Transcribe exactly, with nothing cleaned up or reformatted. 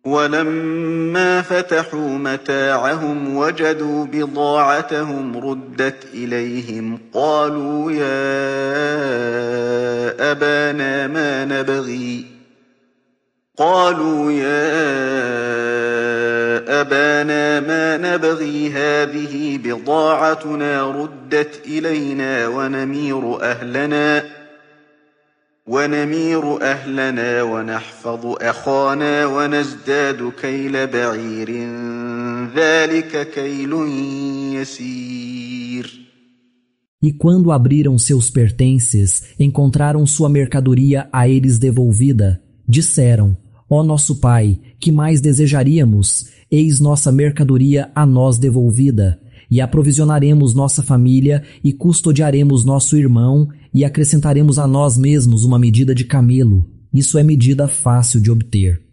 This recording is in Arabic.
ولما فتحوا متاعهم وجدوا بضاعتهم ردت إليهم قالوا يا أبانا ما نبغي قالوا يا أبانا ما نبغي هذه بضاعتنا ردت إلينا ونمير أهلنا ونمير أهلنا ونحفظ أخانا ونزداد كيل بعير ذلك كيل يسير. E quando abriram seus pertences, encontraram sua mercadoria a eles devolvida. Disseram: ó nosso pai, que mais desejaríamos? Eis nossa mercadoria a nós devolvida. E aprovisionaremos nossa família e custodiaremos nosso irmão e acrescentaremos a nós mesmos uma medida de camelo. Isso é medida fácil de obter.